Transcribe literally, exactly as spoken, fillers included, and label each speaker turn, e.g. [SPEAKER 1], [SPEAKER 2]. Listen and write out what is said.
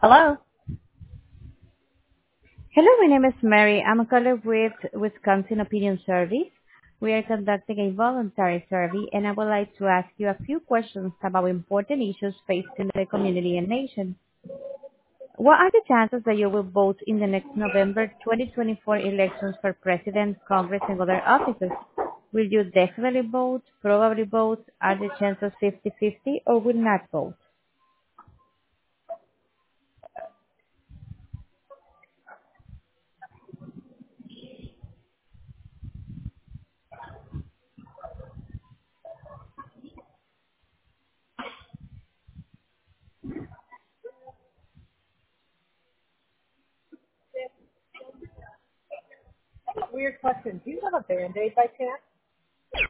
[SPEAKER 1] Hello. Hello, my name is Mary. I'm a caller with Wisconsin Opinion Service. We are conducting a voluntary survey, and I would like to ask you a few questions about important issues facing the community and nation. What are the chances that you will vote in the next November twenty twenty-four elections for President, Congress, and other offices? Will you definitely vote, probably vote, are the chances fifty-fifty, or will not vote?
[SPEAKER 2] Weird question. Do you have a Band-Aid by chance?